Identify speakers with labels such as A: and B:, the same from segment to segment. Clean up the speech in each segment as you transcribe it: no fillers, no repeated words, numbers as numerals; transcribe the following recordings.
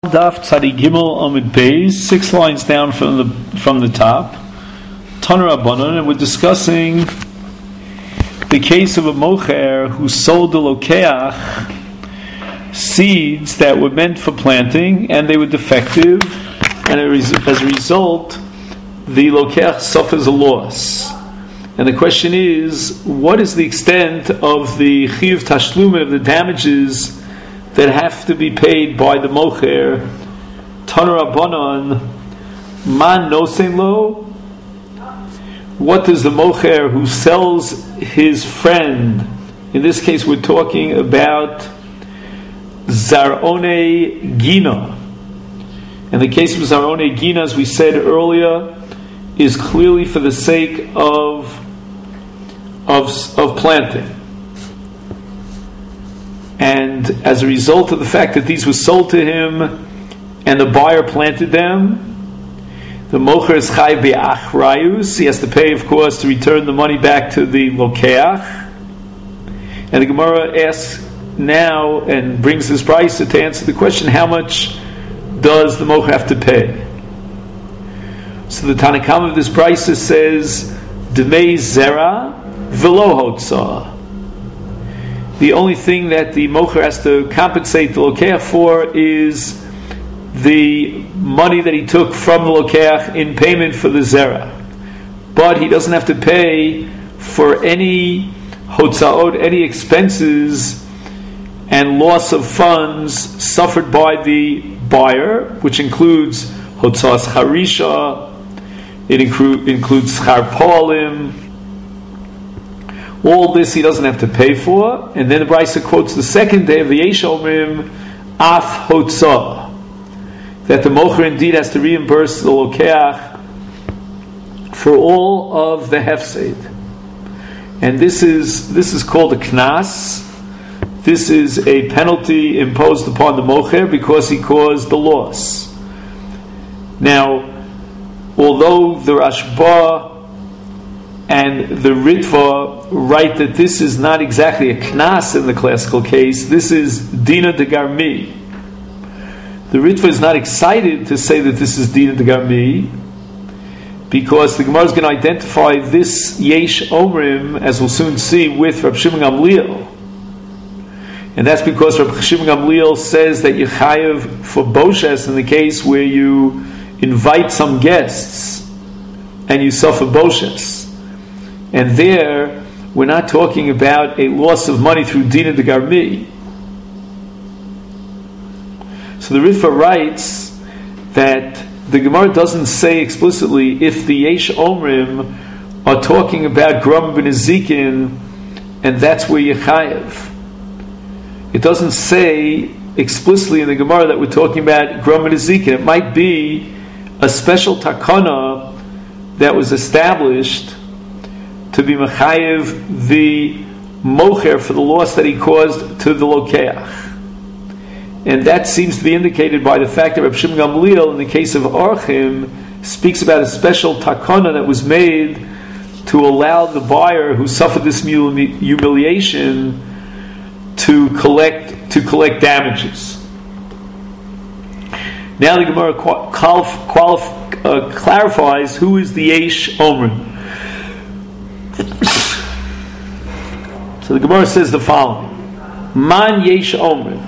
A: Daf Tzadi Gimel Amid Beis, 6 lines down from the top. Tana Rabbanan, and we're discussing the case of a mocher who sold the lokeach seeds that were meant for planting, and they were defective, and as a result, the lokeach suffers a loss. And the question is, what is the extent of the chiyuv tashlumin, of the damages that have to be paid by the mocher? Tana Rabbanan, man nosein lo. What does the mocher who sells his friend, in this case we're talking about Zarone Gina. And the case of Zarone Gina, as we said earlier, is clearly for the sake of planting. And as a result of the fact that these were sold to him and the buyer planted them, the mocher is chai be'achrayus. He has to pay, of course, to return the money back to the lokeach. And the Gemara asks now and brings this price to answer the question: how much does the mocher have to pay? So the Tanakam of this price says, Dmei zera v'lo hotzah. The only thing that the mocher has to compensate the lokeach for is the money that he took from the lokeach in payment for the zera. But he doesn't have to pay for any hotzaot, any expenses and loss of funds suffered by the buyer, which includes hotzas harisha, it includes schar poalim. All this he doesn't have to pay for. And then the Brisa quotes the second day of the Yesh Omrim, Af Hotzah, that the mocher indeed has to reimburse the lokeach for all of the hefsed. And this is called a knas. This is a penalty imposed upon the mocher because he caused the loss. Now, although the Rashba and the Ritva write that this is not exactly a knas in the classical case, this is dina de garmi. The Ritva is not excited to say that this is dina de garmi, because the Gemara is going to identify this Yesh Omrim, as we'll soon see, with Reb Shimon Gamliel. And that's because Reb Shimon Gamliel says that you chayav for boshes in the case where you invite some guests and you suffer boshes. And there, we're not talking about a loss of money through Dina de Garmi. So the Ritva writes that the Gemara doesn't say explicitly if the Yesh Omrim are talking about Grum ben Ezekin, and that's where you chayav. It doesn't say explicitly in the Gemara that we're talking about Grum ben Ezekin. It might be a special takana that was established to be mechayev the mocher for the loss that he caused to the lokeach. And that seems to be indicated by the fact that Reb Shimon Gamliel, in the case of Orchim, speaks about a special takana that was made to allow the buyer who suffered this humiliation to collect damages. Now the Gemara clarifies who is the Yesh Omrim. So the Gemara says the following: Man Yesh Omrim.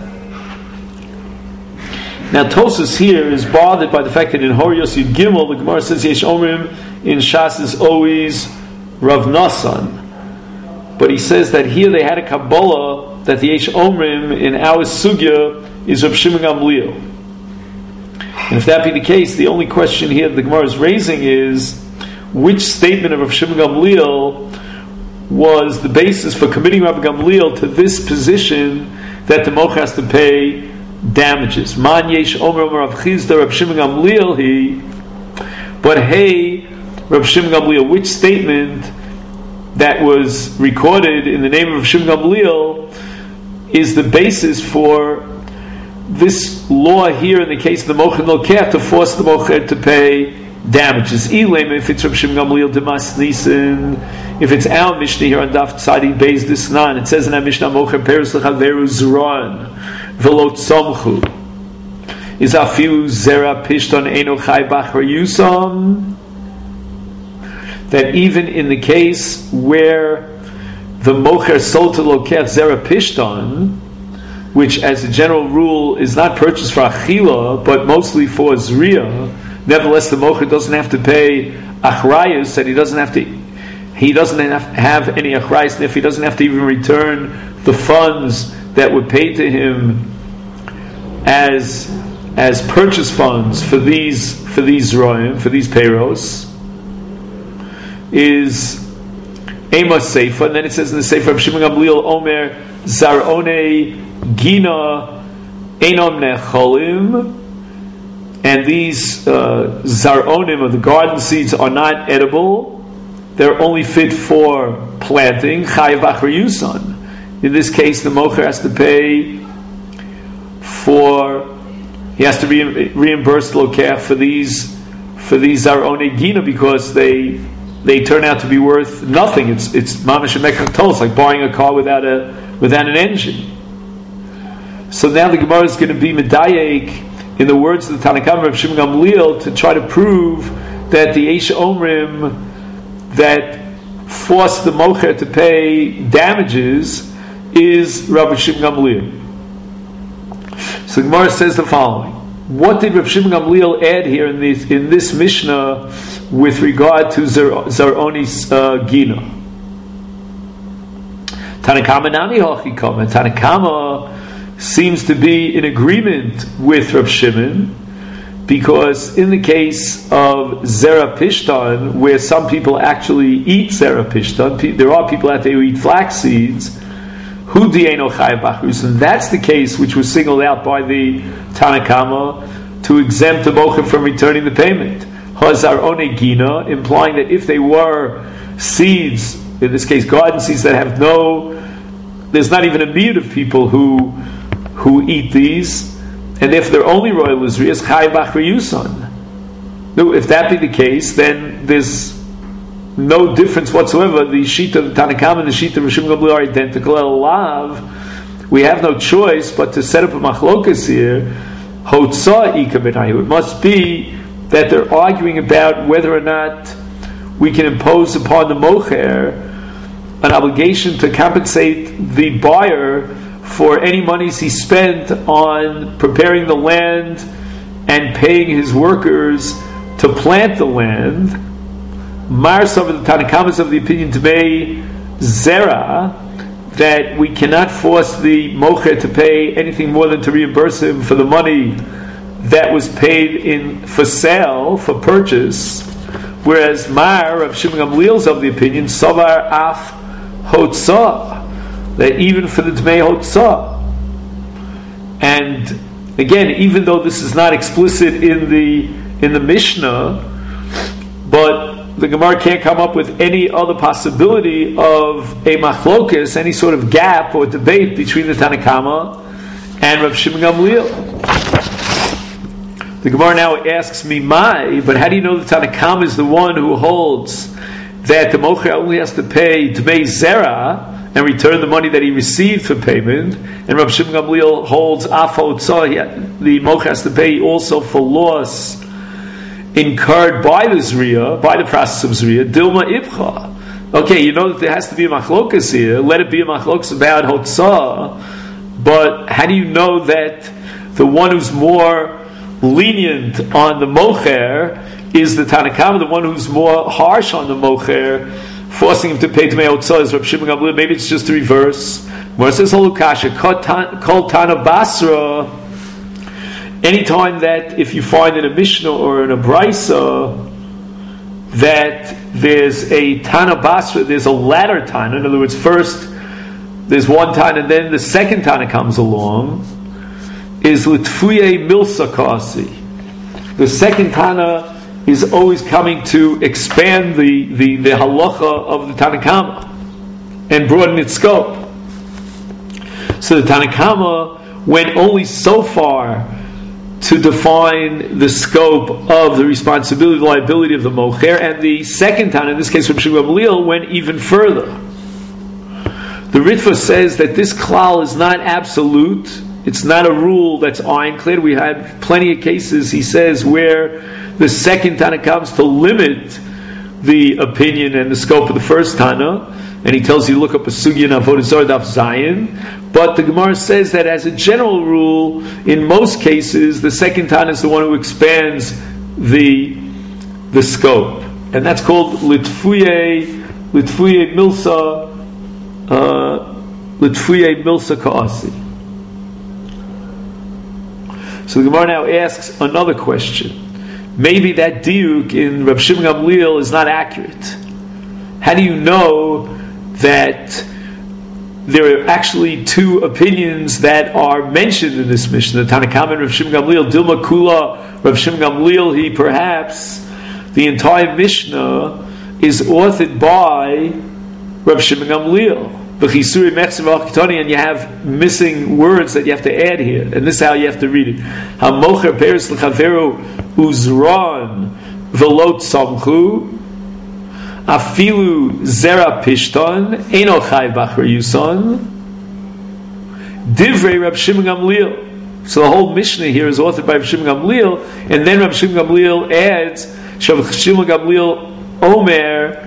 A: Now Tosas here is bothered by the fact that in Hor Yosef Gimel the Gemara says Yesh Omrim, in Shas is always Rav Nasan, but he says that here they had a Kabbalah that the Yesh Omrim in our Sugya is Rav Shimon Gamliel. And if that be the case, the only question here that the Gemara is raising is which statement of Rav Shimon Gamliel was the basis for committing Rav Gamliel to this position that the mocher has to pay damages. Man Yesh Omer Rav Chizda Rav Shimon Gamliel he. But hey, Rav Shimon Gamliel, which statement that was recorded in the name of Rav Shimon Gamliel is the basis for this law here in the case of the mocher and lokeach to force the mocher to pay damages? If it's Rav Shimon Gamliel Demas Nisan, if it's our Mishnah here on Daf Tzadi Beis Disnan, it says in our Mishnah mocher peres lechaveru zran v'lo tzomchu. is afilu zera pishton eno chai bachar yusam, that even in the case where the mocher sold to lokech zera pishton, which as a general rule is not purchased for achila but mostly for zriya, nevertheless the mocher doesn't have to pay achrayus, and he doesn't have any achrayus, and if he doesn't have to even return the funds that were paid to him as purchase funds for these roim, for these payros, is Amos Seifa. And then it says in the Sefer of Shimon Gamliel Omer Zarone Gina Enom Necholim, and these Zaronim, or the garden seeds, are not edible. They're only fit for planting. Chayav Achar Yusan. In this case, the mocher has to pay he has to reimburse the lokech for these Zarone Gina, because they turn out to be worth nothing. It's mamash mekatol. It's like buying a car without an engine. So now the Gemara is going to be medayek in the words of the Tanakhama of Shimon Gamliel to try to prove that the Eish Omrim that forced the mocher to pay damages is Rabbi Shimon Gamliel. So the Gemara says the following: what did Rabbi Shimon Gamliel add here in this Mishnah with regard to Zaroni's Gina? Tanakama Nami Hochikam, and Tanakama seems to be in agreement with Rabbi Shimon, because in the case of Zera Pishtan, where some people actually eat Zera Pishtan, there are people out there who eat flax seeds, Hu Dieno Chayav Bachrus, and that's the case which was singled out by the Tanakama to exempt the mocher from returning the payment. Hazar One Gina, implying that if they were seeds, in this case garden seeds, that have there's not even a miyud of people who eat these, and if they're only royal Israel, Chayav Bachar Yusan. No, if that be the case, then there's no difference whatsoever. The sheet of Tanakam and the sheet of Rishim Gamliel are identical. Elav, we have no choice but to set up a machlokas here. Hotzah ikabenayu. It must be that they're arguing about whether or not we can impose upon the mocher an obligation to compensate the buyer for any monies he spent on preparing the land and paying his workers to plant the land. Marsav of the Tanakamas of the opinion to be Zera, that we cannot force the mocher to pay anything more than to reimburse him for the money that was paid for sale, for purchase. Whereas Mar of Shimon Gamliel's of the opinion Savar Af Hotzah, that even for the Dmei Hotzah, and again, even though this is not explicit in the Mishnah, but the Gemara can't come up with any other possibility of a machlokas, any sort of gap or debate between the Tanakama and Rav Shimon Gamliel. The Gemara now asks me, but how do you know the Tanakama is the one who holds that the mocher only has to pay Dmei Zera and return the money that he received for payment, and Rav Shimon Gamliel holds Af Hotzah, the mocher has to pay also for loss incurred by the Zriya, by the process of Zriya, Dilma Ibcha. Okay, you know that there has to be a machlokas here. Let it be a machlokas about Hotzah, but how do you know that the one who's more lenient on the mocher is the Tanakama, the one who's more harsh on the mocher, forcing him to pay Dmei Hotzah is Rav Shimon Gamliel? Maybe it's just the reverse. Where it says Holukasha, Kol Tana Basra, anytime that if you find in a Mishnah or in a Brisa that there's a Tana Basra, there's a ladder Tana, in other words, first there's one Tana and then the second Tana comes along, is Litfuye Milsakasi. The second Tana is always coming to expand the halacha of the Tanakama and broaden its scope. So the Tanakama went only so far to define the scope of the responsibility, the liability of the mocher, and the second Tana, in this case from Shimon Gamliel, went even further. The Ritva says that this klal is not absolute, It's not a rule that's ironclad. We had plenty of cases, he says, where the second Tana comes to limit the opinion and the scope of the first Tana, and he tells you to look up a Sugya in Avodah Zarah Daf Zayin. But the Gemara says that as a general rule, in most cases, the second Tana is the one who expands the scope, and that's called Litfuye Milsa Ka'asi. So the Gemara now asks another question. Maybe that diuk in Rav Shimon Gamliel is not accurate. How do you know that there are actually two opinions that are mentioned in this Mishnah? The Tanakama and Rav Shimon Gamliel, Dilma Kula, Rav Shimon Gamliel, he perhaps, the entire Mishnah is authored by Rav Shimon Gamliel. And you have missing words that you have to add here, and this is how you have to read it. Hamocher peres l'chaveru uzran velot samchu afilu zera pishton eno chayv b'achar yuson divrei Rav Shimon Gamliel. So the whole Mishnah here is authored by Rav Shimon Gamliel, and then Rav Shimon Gamliel adds Rav Shimon Gamliel Omer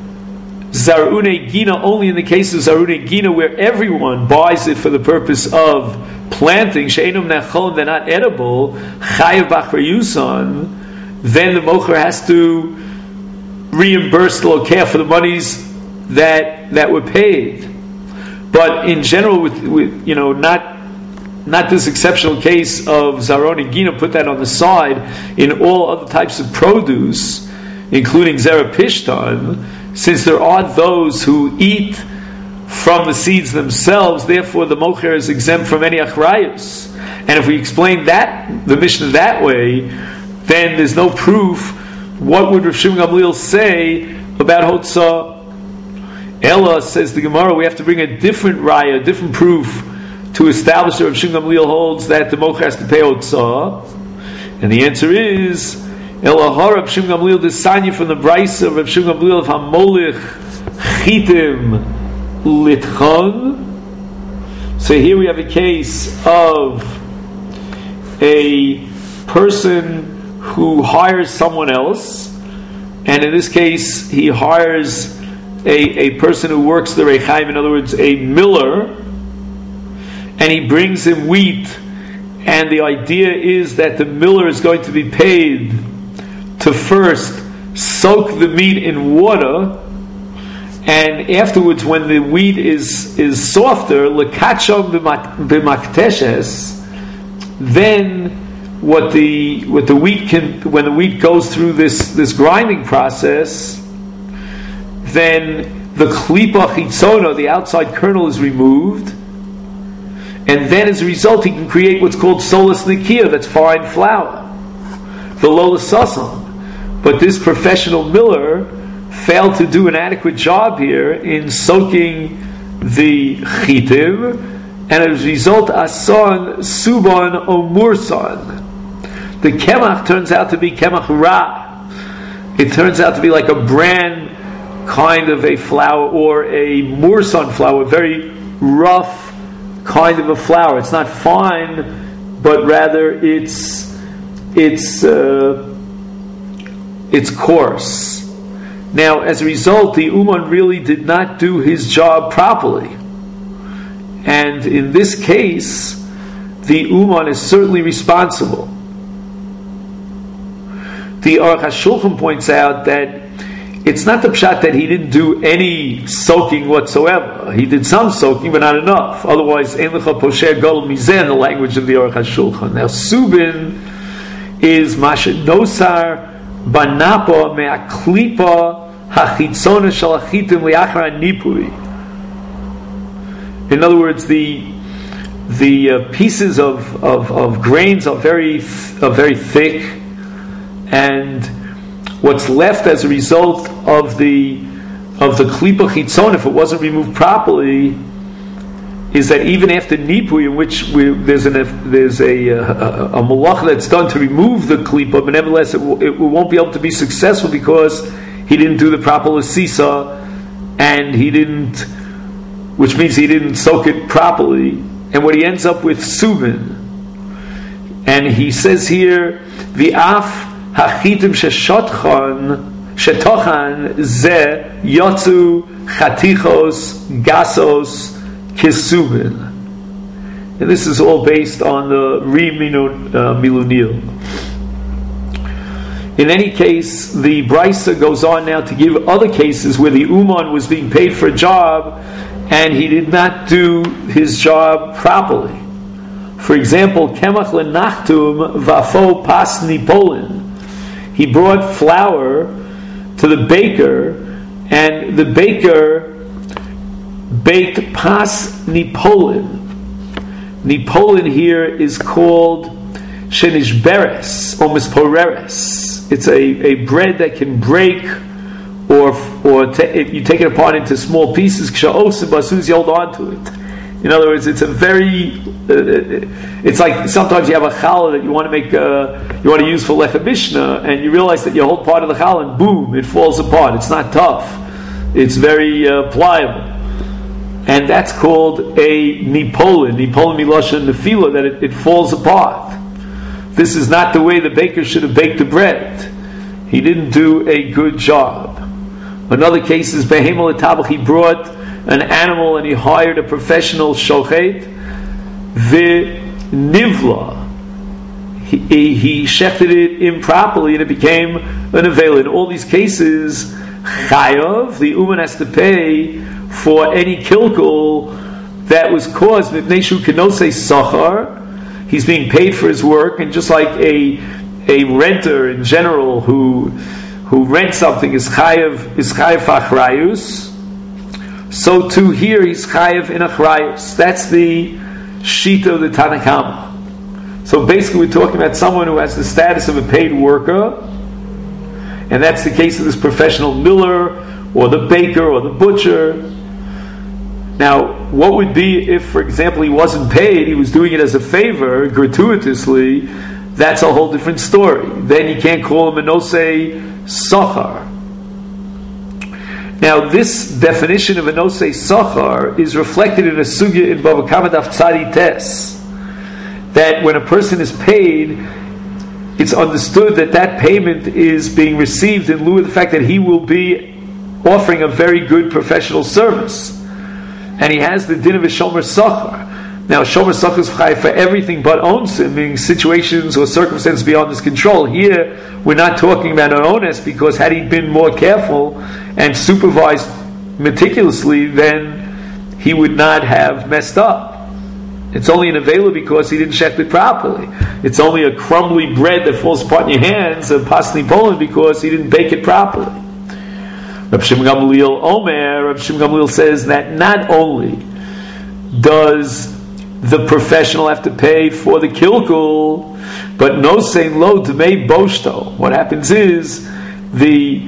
A: Zarune Gina, only in the case of Zarune Gina where everyone buys it for the purpose of planting, She'enum Nachon, they're not edible, Chayav B'achar Yuson, then the mocher has to reimburse the lokeh for the monies that were paid. But in general, with not this exceptional case of Zarone Gina, put that on the side, in all other types of produce, including Zera Pishtan, since there are those who eat from the seeds themselves, therefore the mocher is exempt from any achrayus. And if we explain the Mishnah that way, then there's no proof. What would Rav Shimon Gamliel say about Hotzah? Ella, says the Gemara, we have to bring a different raya, a different proof to establish that Rav Shimon Gamliel holds that the mocher has to pay Hotzah. And the answer is Elahar Rav Shimon Gamliel Desanya from the Brisa of Rav Shimon Gamliel of Hamolich Chitim Litchon. So here we have a case of a person who hires someone else, and in this case he hires a person who works the Rechaim, in other words a miller, and he brings him wheat, and the idea is that the miller is going to be paid to first soak the meat in water, and afterwards, when the wheat is softer, lekachom b'makteshes, then what the wheat can, when the wheat goes through this grinding process, then the klipa chitzona, the outside kernel, is removed, and then as a result, he can create what's called solas nikia, that's fine flour, the lola sasam. But this professional miller failed to do an adequate job here in soaking the chitim, and as a result, asan suban omursan. The kemach turns out to be kemach ra. It turns out to be like a bran kind of a flour, or a mursan flour, a very rough kind of a flour. It's not fine, but rather it's coarse. Now, as a result, the Uman really did not do his job properly. And in this case, the Uman is certainly responsible. The Aruch HaShulchan points out that it's not the pshat that he didn't do any soaking whatsoever. He did some soaking, but not enough. Otherwise, ein lecha posher gadol mizeh, the language of the Aruch HaShulchan. Now, Subin is mashenosar banapa me'aklipa hachitzona shel hachitim liachar nipui. In other words, the pieces of grains are very thick, and what's left as a result of the klipa chitzon, if it wasn't removed properly, is that even after nipui, in which there's a malach that's done to remove the klipa, but nevertheless it won't be able to be successful because he didn't do the proper lasisa, and which means he didn't soak it properly. and what he ends up with, Subin. And he says here, V'af hachitim shetochan ze yotzu chatichos gasos kisubin. And this is all based on the Milunil. In any case, the Brisa goes on now to give other cases where the Uman was being paid for a job and he did not do his job properly. For example, Kemach lenachtum vafo pas nipolin. He brought flour to the baker, and the baker baked pas nipolin. Nipolin here is called shenishberes or misporeres. It's a bread that can break, or you take it apart into small pieces. As soon as you hold on to it. In other words, it's a very. It's like sometimes you have a challah that you want to make, you want to use for lechem mishnah, and you realize that you hold part of the challah, and boom, it falls apart. It's not tough. It's very pliable, and that's called a nipolin. Nipolin milosha nefila, that it falls apart. This is not the way the baker should have baked the bread. He didn't do a good job. Another case is behemel etabach. He brought an animal and he hired a professional shochet. The nivla, he shechted it improperly and it became an avail. In all these cases, chayav, the uman has to pay for any kilkul that was caused. Mipnei kenose sachar. He's being paid for his work, and just like a renter in general who rents something is chayav achrayus, so too here he's chayav in achrayus. That's the shita of the Tanna Kama. So basically we're talking about someone who has the status of a paid worker, and that's the case of this professional miller or the baker or the butcher. Now, what would be if, for example, he wasn't paid, he was doing it as a favor, gratuitously? That's a whole different story. Then you can't call him a nosei sachar. Now, this definition of a nosei sachar is reflected in a sugya in Bava Kama Daf Tzadi Tes, that when a person is paid, it's understood that that payment is being received in lieu of the fact that he will be offering a very good professional service. And he has the din of a shomer sachar. Now, shomer sachar is chai for everything but onsim, meaning situations or circumstances beyond his control. Here, we're not talking about an onus, because had he been more careful and supervised meticulously, then he would not have messed up. It's only an avela because he didn't shecht it properly. It's only a crumbly bread that falls apart in your hands, a pasni polin, because he didn't bake it properly. Rav Shimon Gamliel says that not only does the professional have to pay for the kilkul, but no saying lo dmei boshto. What happens is the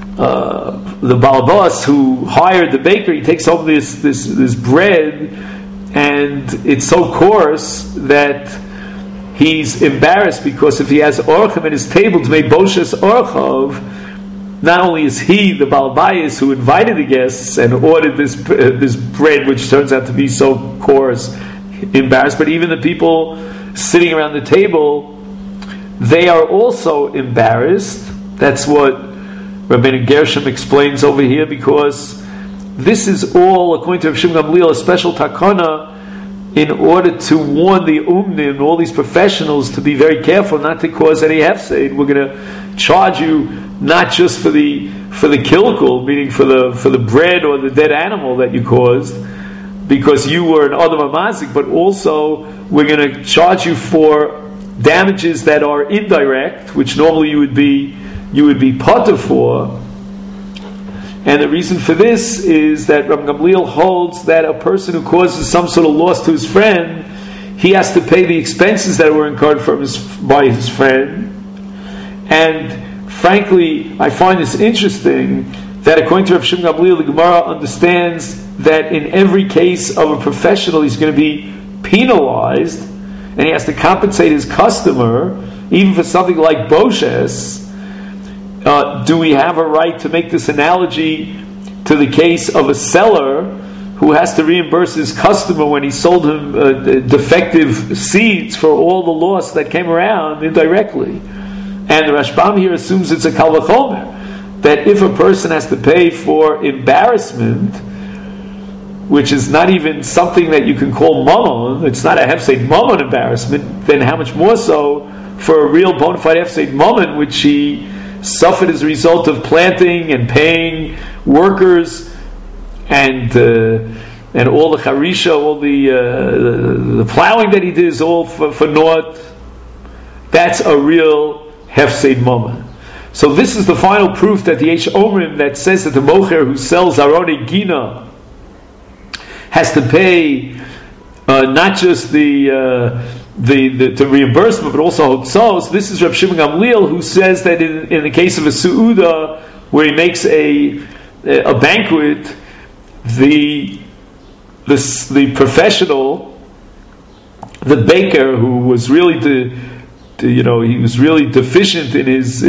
A: balabas who hired the baker, he takes home this bread, and it's so coarse that he's embarrassed, because if he has orchim at his table, dmei boshes orchav, not only is he the balbayis who invited the guests and ordered this bread, which turns out to be so coarse, embarrassed, but even the people sitting around the table, they are also embarrassed. That's what Rabbeinu Gershom explains over here, because this is all, according to Rav Shimon Gamliel, a special takana in order to warn the umnim, all these professionals, to be very careful not to cause any hefseid. We're going to charge you not just for the kilkul, meaning for the bread or the dead animal that you caused, because you were an adam amazik, but also we're going to charge you for damages that are indirect, which normally you would be potter for. And the reason for this is that Rav Gamliel holds that a person who causes some sort of loss to his friend, he has to pay the expenses that were incurred by his friend. And frankly, I find this interesting that according to Rav Shimon Gamliel, the Gemara understands that in every case of a professional, he's going to be penalized, and he has to compensate his customer, even for something like boshes. Do we have a right to make this analogy to the case of a seller who has to reimburse his customer when he sold him defective seeds for all the loss that came around indirectly. And the Rashbam here assumes it's a kal v'chomer, that if a person has to pay for embarrassment, which is not even something that you can call mammon, it's not a hefseid mammon embarrassment, then how much more so for a real bona fide hefseid mammon, which he suffered as a result of planting and paying workers and all the charisha, all the plowing that he did is all for naught. That's a real hefseid mammon. So this is the final proof that the Eish Omrim that says that the mocher who sells Arone Gina has to pay not just the reimbursement, but also hotzos. This is Reb Shimon Gamliel who says that in the case of a su'uda where he makes a banquet, the professional, the baker who was really he was really deficient in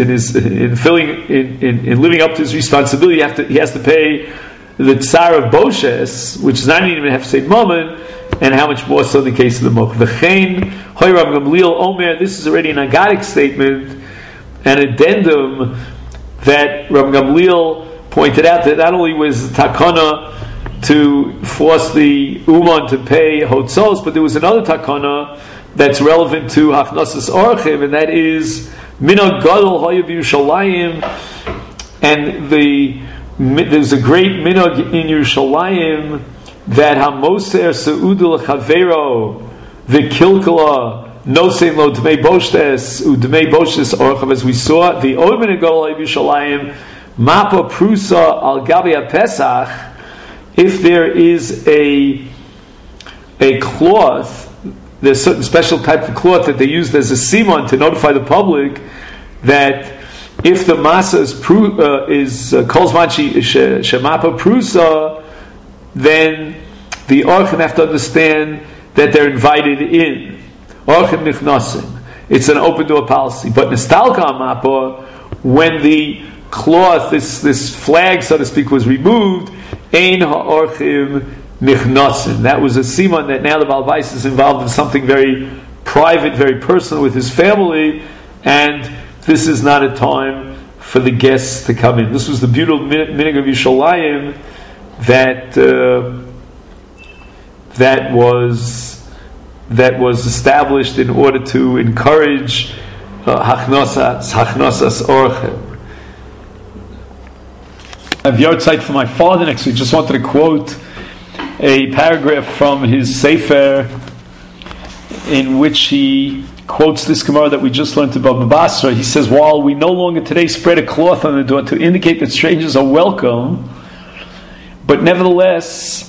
A: living up to his responsibility. He has to pay the tsar of Boshes, which is not even have to say moment, and how much more so in the case of the Moch. V'chein hoy Rab Gamliel Omer. This is already an agadic statement, an addendum that Rab Gamliel pointed out that not only was takana to force the uman to pay hotzos, but there was another takana that's relevant to hachnasas orchim, and that is minag gadol hoy b'Yushalayim, and there's a great minhag in Yerushalayim that hamoser seudul chavero v'kilkala nosein lo dmei boshtes udmei boshtes orchav, as we saw the omen gadol of Yerushalayim mapa prusa al gabi pesach. If there is a cloth, there's a certain special type of cloth that they used as a simon to notify the public that if the masa is kolzmanchi shemapa prusa, then the orchim have to understand that they're invited in. Orchim nichnasim. It's an open door policy. But nistalka mapa, when the cloth, this flag, so to speak, was removed, ein ha'orchim nichnasim. That was a simon that now the Baal Bais is involved in something very private, very personal with his family, and this is not a time for the guests to come in. This was the beautiful minhag of Yerushalayim that was established in order to encourage hachnasas orchem. I have yahrzeit for my father next week. Just wanted to quote a paragraph from his sefer in which he quotes this Gemara that we just learned about Basra. He says, while we no longer today spread a cloth on the door to indicate that strangers are welcome, but nevertheless,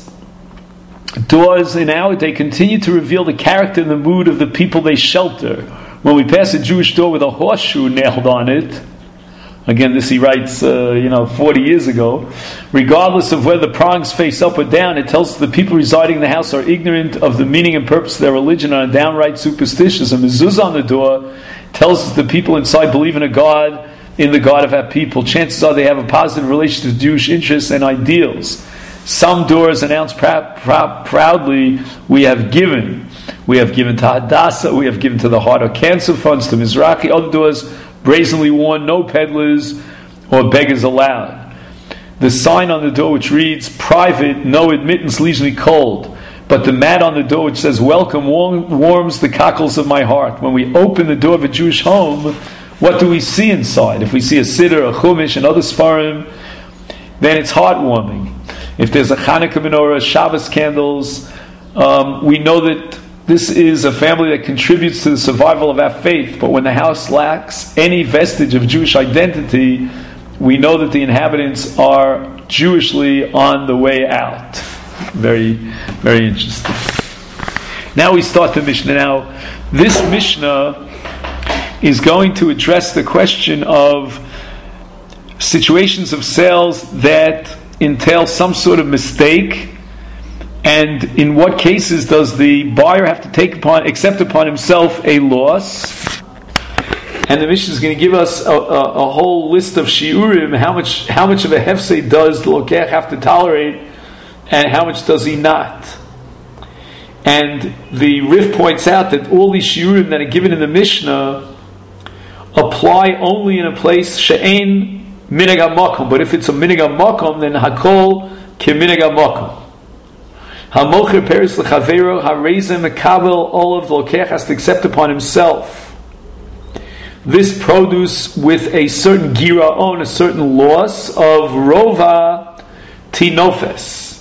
A: doors in our day continue to reveal the character and the mood of the people they shelter. When we pass a Jewish door with a horseshoe nailed on it, again, this he writes, 40 years ago. Regardless of whether the prongs face up or down, it tells the people residing in the house are ignorant of the meaning and purpose of their religion and are downright superstitious. A mezuzah on the door tells us the people inside believe in the God of our people. Chances are they have a positive relation to Jewish interests and ideals. Some doors announce proudly, we have given. We have given to Hadassah, we have given to the Heart of Cancer Funds, to Mizrachi. Other doors brazenly warn, no peddlers or beggars allowed. The sign on the door which reads, private, no admittance, leaves me cold. But the mat on the door which says, welcome, warms the cockles of my heart. When we open the door of a Jewish home, what do we see inside? If we see a siddur, a chumash, and other sfarim, then it's heartwarming. If there's a Hanukkah menorah, Shabbos candles, we know that this is a family that contributes to the survival of our faith. But when the house lacks any vestige of Jewish identity, we know that the inhabitants are Jewishly on the way out. Very, very interesting. Now we start the Mishnah. Now, this Mishnah is going to address the question of situations of sales that entail some sort of mistake, and in what cases does the buyer have to accept upon himself a loss. And the Mishnah is going to give us a whole list of shiurim, how much of a hefsei does the lokeach have to tolerate and how much does he not? And the Rif points out that all these shiurim that are given in the Mishnah apply only in a place she'ein minhag hamakom. But if it's a minhag hamakom, then hakol keminhag hamakom. Hamocher peris lechavero harezem mekabel olav lokech, has to accept upon himself this produce with a certain giraon, a certain loss of rova tinofes.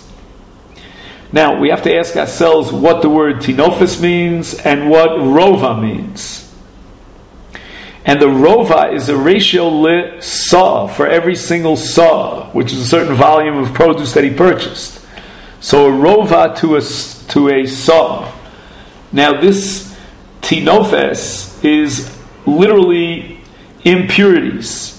A: Now we have to ask ourselves what the word tinofes means and what rova means. And the rova is a ratio li sa for every single sa, which is a certain volume of produce that he purchased. So a rova to a sa. Now this tinofes is literally impurities.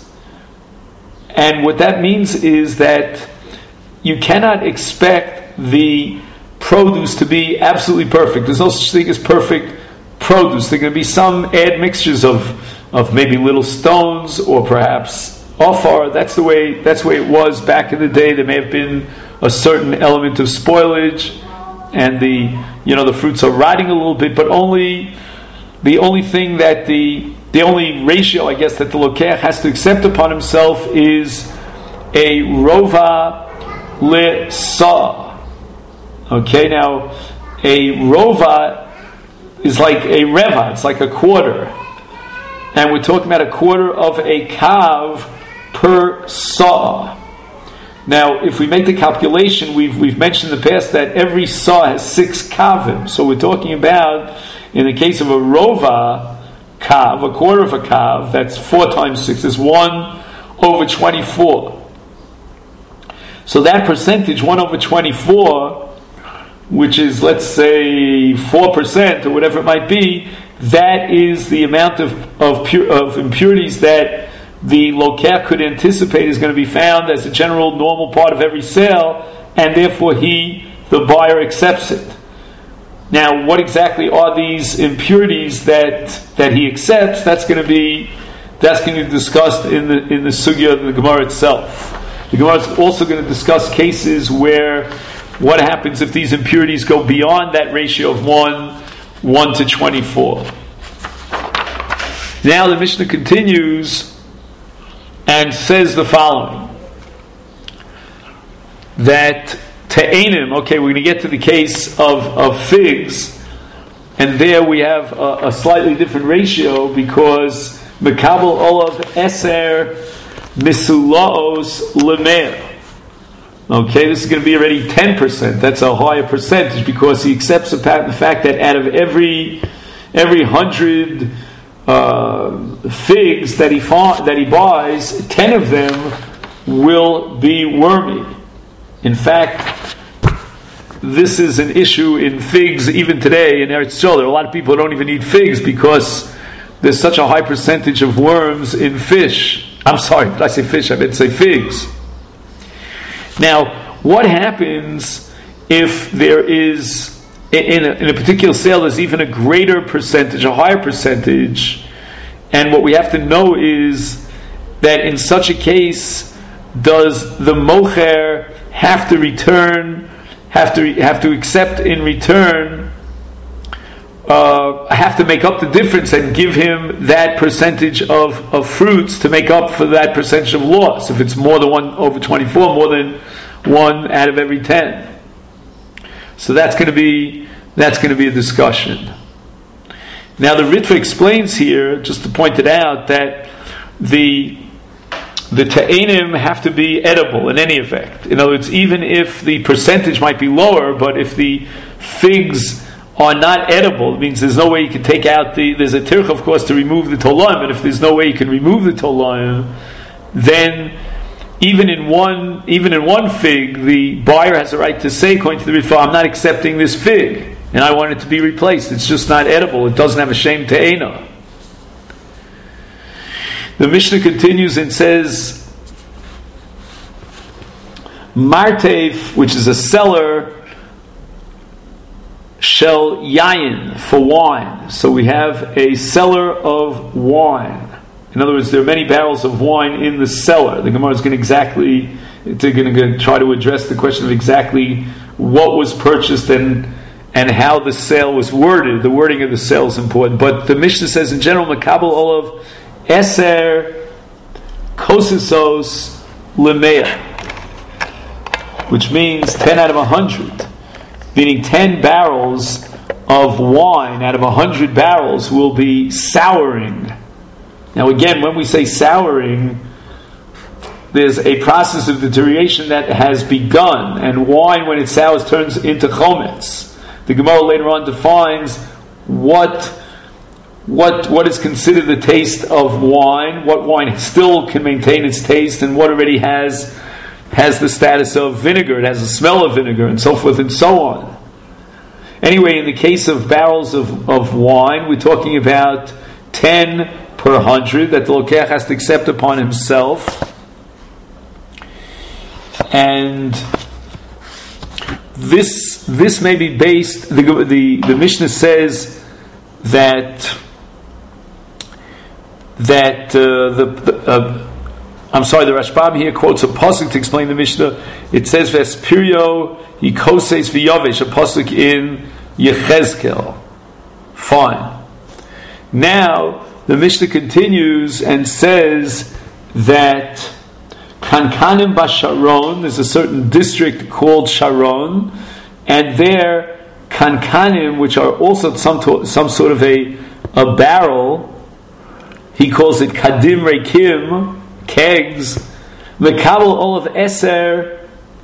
A: And what that means is that you cannot expect the produce to be absolutely perfect. There's no such thing as perfect produce. There are going to be some admixtures of maybe little stones or perhaps ofar. That's the way it was back in the day. There may have been a certain element of spoilage, and the fruits are rotting a little bit, but the only thing that the only ratio, I guess, that the lokech has to accept upon himself is a rova le sa. Okay, now a rova is like a reva, it's like a quarter. And we're talking about a quarter of a kav per sa. Now, if we make the calculation, we've mentioned in the past that every sa has 6 kavim. So we're talking about, in the case of a rova kav, a quarter of a kav, that's 4 times 6, is 1 over 24. So that percentage, 1 over 24, which is, let's say, 4% or whatever it might be, that is the amount of impurities that the lokech could anticipate is going to be found as a general normal part of every sale, and therefore the buyer accepts it. Now, what exactly are these impurities that he accepts? That's going to be discussed in the sugya of the Gemara itself. The Gemara is also going to discuss cases where what happens if these impurities go beyond that ratio of 1 to 24. Now the Mishnah continues and says the following, that te'enim, okay, we're going to get to the case of figs, and there we have a slightly different ratio, because mekabel olav eser misulaos lemer. Okay, this is going to be already 10%. That's a higher percentage, because he accepts the fact that out of every 100 figs that he buys, 10 of them will be wormy. In fact, this is an issue in figs even today in Eretz Yisrael. There are a lot of people who don't even eat figs because there's such a high percentage of worms in fish. I'm sorry, did I say fish? I meant to say figs. Now, what happens if there is, in a particular sale, there's even a greater percentage, a higher percentage, and what we have to know is that in such a case, does the mocher have to return, have to accept in return, have to make up the difference and give him that percentage of fruits to make up for that percentage of loss? If it's more than 1 over 24, more than 1 out of every 10. So that's going to be a discussion. Now the Ritva explains here, just to point it out, that the ta'enim have to be edible in any effect. In other words, even if the percentage might be lower, but if the figs are not edible, it means there's no way you can take out there's a tirch, of course, to remove the tolaim, and if there's no way you can remove the tolaim, then even in one fig, the buyer has a right to say, according to the Ritva, I'm not accepting this fig, and I want it to be replaced. It's just not edible. It doesn't have a shem te'ena. The Mishnah continues and says, Martev, which is a seller, shel yayin, for wine. So we have a seller of wine. In other words, there are many barrels of wine in the cellar. The Gemara is going to exactly They're going to try to address the question of exactly what was purchased and how the sale was worded. The wording of the sale is important. But the Mishnah says in general, Makabel Olav Eser Kosisos Lemea, which means 10 out of 100, meaning 10 barrels of wine out of 100 barrels will be souring. Now again, when we say souring, there's a process of deterioration that has begun, and wine, when it sours, turns into chometz. The Gemara later on defines what is considered the taste of wine, what wine still can maintain its taste, and what already has the status of vinegar, it has the smell of vinegar, and so forth and so on. Anyway, in the case of barrels of wine, we're talking about 10 per 100 that the Lokeach has to accept upon himself. And this may be based, the Mishnah says that I'm sorry, the Rashbam here quotes a pasuk to explain the Mishnah. It says Vespirio Yikoses V'Yovesh, a pasuk in Yechezkel. Fine. Now the Mishnah continues and says that Kankanim Basharon, there's a certain district called Sharon, and there Kankanim, which are also some sort of a barrel, he calls it Kadim Reikim, kegs, Mekabel Olav Eser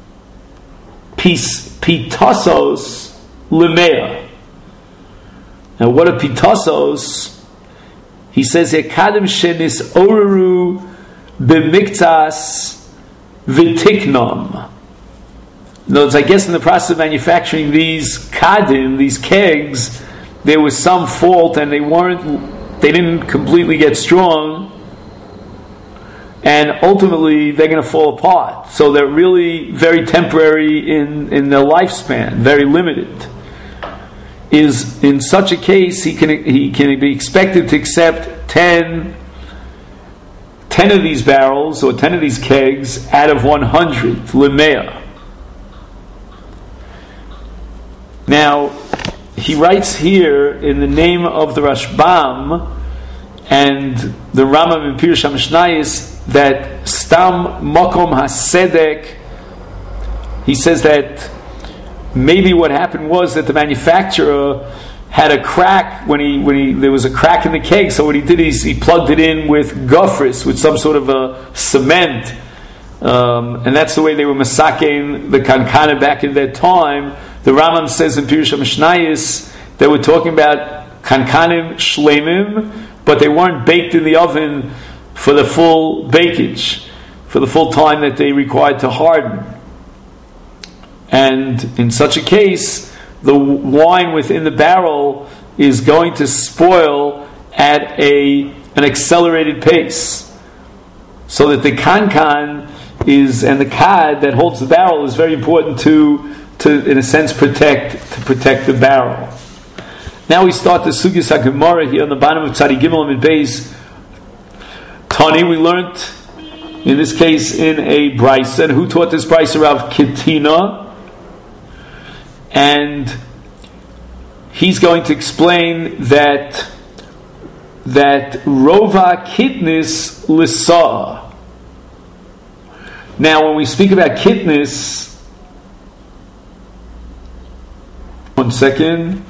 A: Pitasos Lemea. Now what are Pitasos? He says here Kadim Shenis Oreru B'Miktas V'Tiknom. In other words, I guess in the process of manufacturing these kadim, these kegs, there was some fault and they didn't completely get strong, and ultimately they're going to fall apart. So they're really very temporary in their lifespan, very limited. Is in such a case he can be expected to accept 10 of these barrels or 10 of these kegs out of 100 lemea. Now he writes here in the name of the Rashbam and the Rambam in Pirush HaMishnayos that Stam Mokom HaSedek, he says that maybe what happened was that the manufacturer had a crack when there was a crack in the keg, so what he did is he plugged it in with gofris, with some sort of a cement, and that's the way they were masakein the kankana back in that time. The Rambam says in Pirush HaMishnayos that we're talking about kankanim shlemim, but they weren't baked in the oven for the full bakage, for the full time that they required to harden. And in such a case, the wine within the barrel is going to spoil at an accelerated pace, so that the kankan and the kad that holds the barrel is very important to in a sense protect the barrel. Now we start the Sugyas HaGemara here on the bottom of Tzadi Gimel and Beis. Tani, we learned in this case in a brisa. And who taught this brisa? Rav Kitina. And he's going to explain that Rova Kitnis Lisa. Now, when we speak about Kitnis, one second.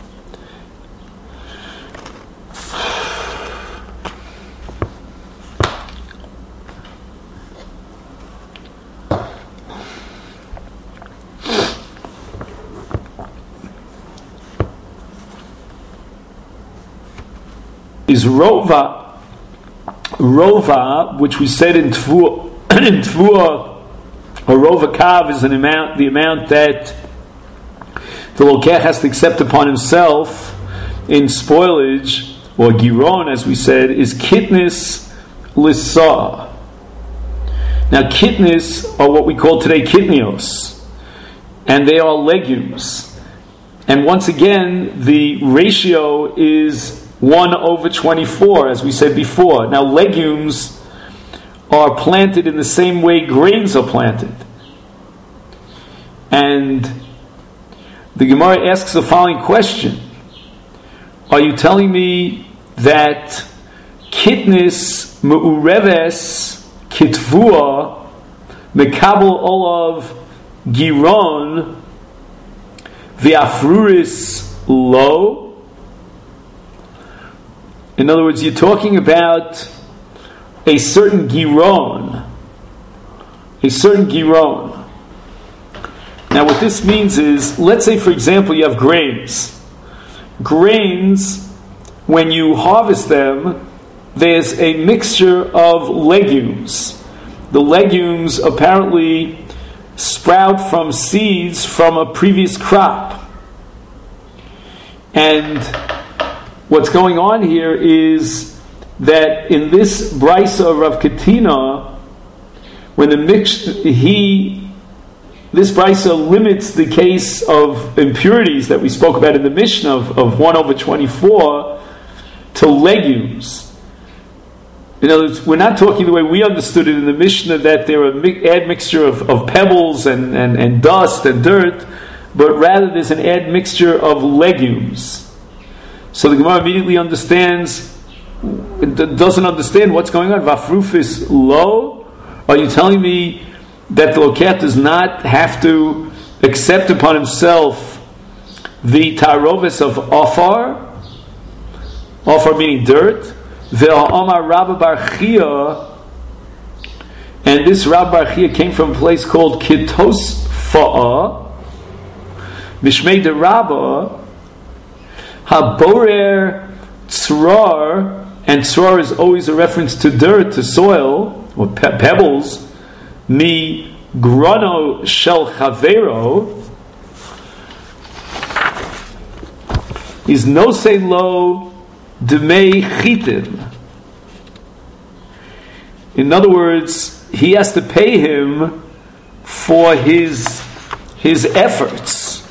A: Is Rova, which we said in Tvua, or Rova Kav is the amount that the Lokech has to accept upon himself in spoilage, or Giron, as we said, is Kitnis Lisa. Now, Kitnis are what we call today Kitnios, and they are legumes. And once again, the ratio is 1/24, as we said before. Now, legumes are planted in the same way grains are planted. And the Gemara asks the following question. Are you telling me that kitnis me'ureves kitvua mekabel olav giron v'afruris lo? In other words, you're talking about a certain giron. A certain giron. Now what this means is, let's say for example you have grains. Grains, when you harvest them, there's a mixture of legumes. The legumes apparently sprout from seeds from a previous crop. And what's going on here is that in this Brisa of Rav Katina, when this Brisa limits the case of impurities that we spoke about in the Mishnah of 1/24 to legumes. In other words, we're not talking the way we understood it in the Mishnah, that there are admixture of pebbles and dust and dirt, but rather there's an admixture of legumes. So the Gemara immediately doesn't understand what's going on. Vafrufis lo? Are you telling me that the Lokech does not have to accept upon himself the tarovis of Ofar? Ofar meaning dirt. Ve'amar Rabba Bar Chia, and this Rabba Bar Chia came from a place called Kitos Fa'a, Mishmei de Rabba, Haborer Tzrar, and Tzrar is always a reference to dirt, to soil, or pebbles, Mi Grono Shel Chavero, is no say lo Demei Chitin. In other words, he has to pay him for his efforts.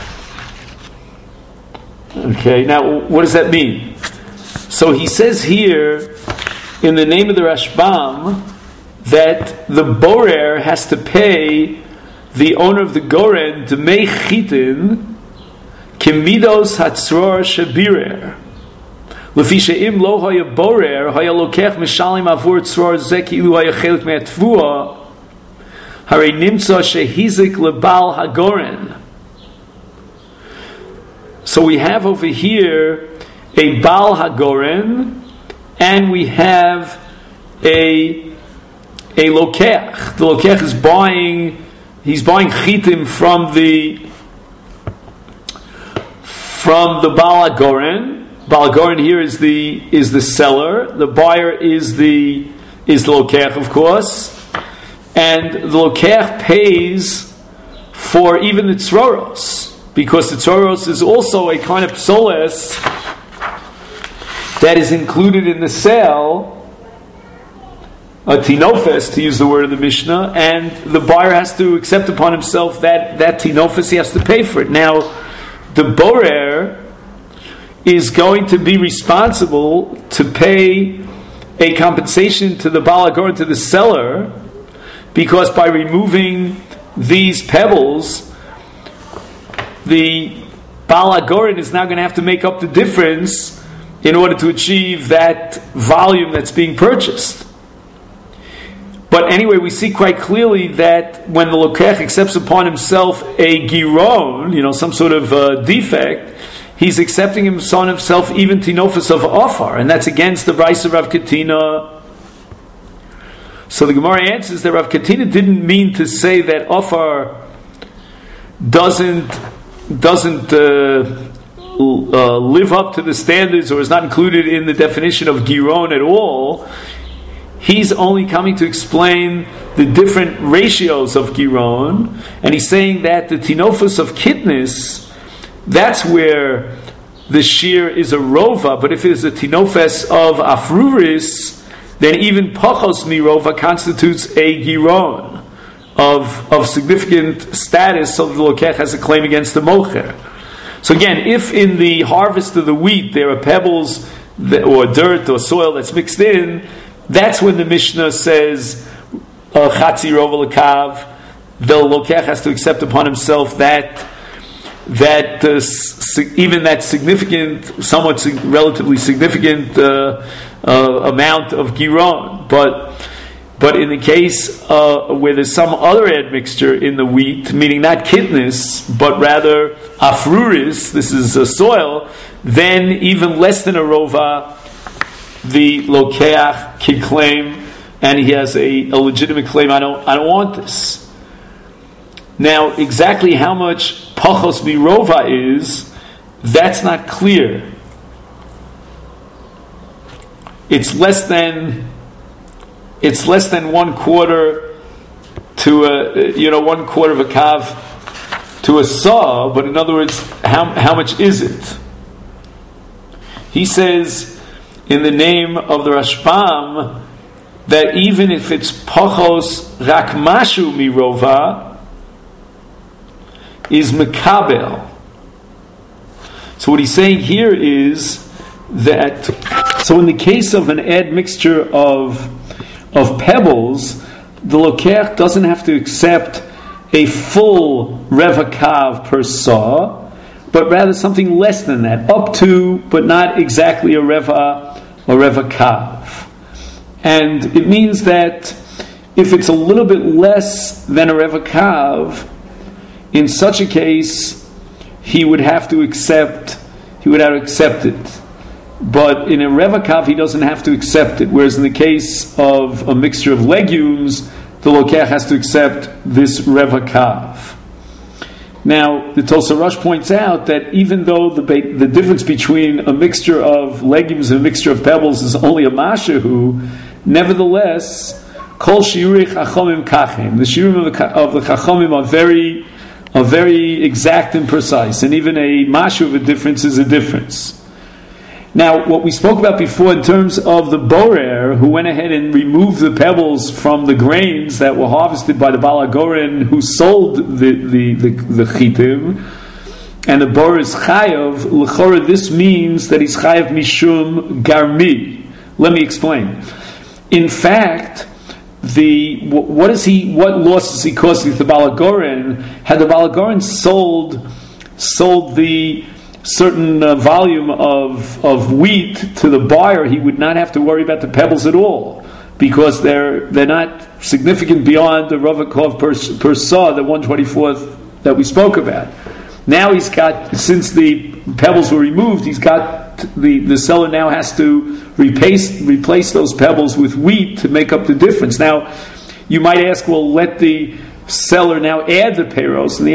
A: Okay, now what does that mean? So he says here, in the name of the Rashbam, that the borer has to pay the owner of the goren Demei Chitin Kemidos Hatzror Shabirer. Lefisha im lo haya borer haya lokech mishalim avur tzror zeh ki'ilu haya chelik me'atvua harei nimtza shehizik lebal hagoren. So we have over here a bal hagoren, and we have a lokech. The lokech is buying chitim from the bal hagoren. Balagorin here is the seller. The buyer is the lokech, of course, and the lokech pays for even the tzroros, because the tzroros is also a kind of psoles that is included in the sale, a tinofes, to use the word of the Mishnah, and the buyer has to accept upon himself that tinofes, he has to pay for it. Now, the borer is going to be responsible to pay a compensation to the Balagor, to the seller, because by removing these pebbles, the Balagorin is now going to have to make up the difference in order to achieve that volume that's being purchased. But anyway, we see quite clearly that when the Lokech accepts upon himself a giron, some sort of defect, he's accepting upon himself even tinofis of Ofar, and that's against the Brisa of Rav Katina. So the Gemara answers that Rav Katina didn't mean to say that Ofar doesn't live up to the standards, or is not included in the definition of giron at all. He's only coming to explain the different ratios of giron, and he's saying that the tinofis of kitnis, that's where the shear is a rova, but if it is a tinofes of afruris, then even pachos mirova constitutes a giron of significant status, so the lokech has a claim against the mocher. So again, if in the harvest of the wheat there are pebbles or dirt or soil that's mixed in, that's when the Mishnah says chatzi rova lekav, the lokeach has to accept upon himself that even that significant, somewhat relatively significant amount of giron, but in the case where there's some other admixture in the wheat, meaning not kitnis, but rather afruris, this is a soil, then even less than a rova, the lokeach can claim, and he has a legitimate claim. I don't want this. Now, exactly how much pachos mirova is, that's not clear. It's less than 1/4 to a 1/4 of a kav to a saw. But in other words, how much is it? He says in the name of the Rashbam that even if it's pachos rak mashu mirova, is mekabel. So what he's saying here is that, so in the case of an admixture of pebbles, the lokeach doesn't have to accept a full revakav per saw, but rather something less than that, up to, but not exactly a revakav. And it means that if it's a little bit less than a revakav, in such a case, he would have to accept it. But in a revakav, he doesn't have to accept it. Whereas in the case of a mixture of legumes, the lokeach has to accept this revakav. Now, the Tosar Rosh points out that even though the difference between a mixture of legumes and a mixture of pebbles is only a mashahu, nevertheless, kol shiurei chachomim kachem. The shiurim of the chachomim are very exact and precise, and even a mashu of a difference is a difference. Now, what we spoke about before in terms of the borer, who went ahead and removed the pebbles from the grains that were harvested by the balagorin who sold the chitim, and the borer is chayav, l'chora, this means that he's chayav mishum garmi. Let me explain. In fact, what loss is he causing to the balagorin? Had the balagorin sold the certain volume of wheat to the buyer, he would not have to worry about the pebbles at all, because they're not significant beyond the ravakov per saw, the 1/24th that we spoke about. Now he's got, since the pebbles were removed, he's got the seller now has to replace those pebbles with wheat to make up the difference. Now, you might ask, well, let the seller now add the pebbles, but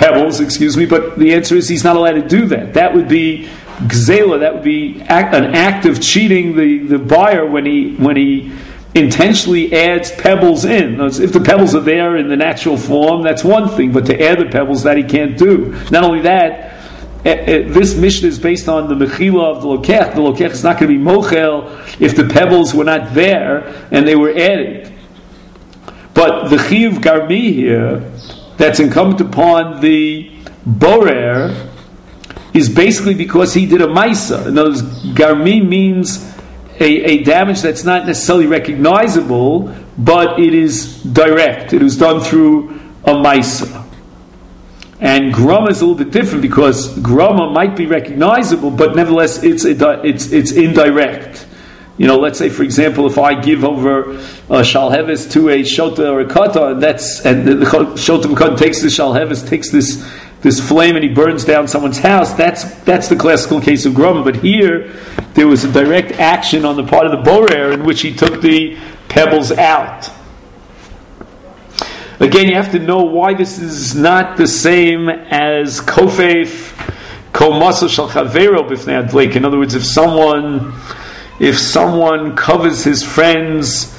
A: the answer is he's not allowed to do that. That would be gzela, that would be an act of cheating the buyer when he intentionally adds pebbles in. If the pebbles are there in the natural form, that's one thing, but to add the pebbles, that he can't do. Not only that, this mission is based on the mechila of the lokeach. The lokeach is not going to be mochel if the pebbles were not there and they were added. But the chiyuv garmi here, that's incumbent upon the borer, is basically because he did a maisa. In other words, garmi means a damage that's not necessarily recognizable, but it is direct. It was done through a maisa. And grama is a little bit different, because grama might be recognizable, but nevertheless it's indirect. Let's say, for example, if I give over shalheves to a shota or a kata, and the shota kata takes the shalheves, takes this flame, and he burns down someone's house, that's the classical case of grama. But here, there was a direct action on the part of the borer in which he took the pebbles out. Again, you have to know why this is not the same as kofef komasa shal chavero b'fnei adleik. In other words, if someone covers his friend's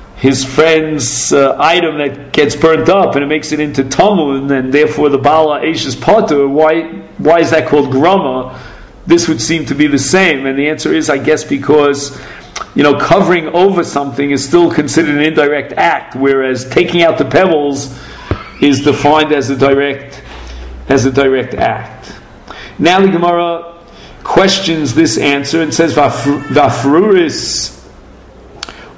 A: item that gets burnt up and it makes it into tamun, and therefore the bala eish is potter, why is that called grama? This would seem to be the same, and the answer is, I guess, because covering over something is still considered an indirect act, whereas taking out the pebbles is defined as a direct act. Now the Gemara questions this answer and says, Vafruris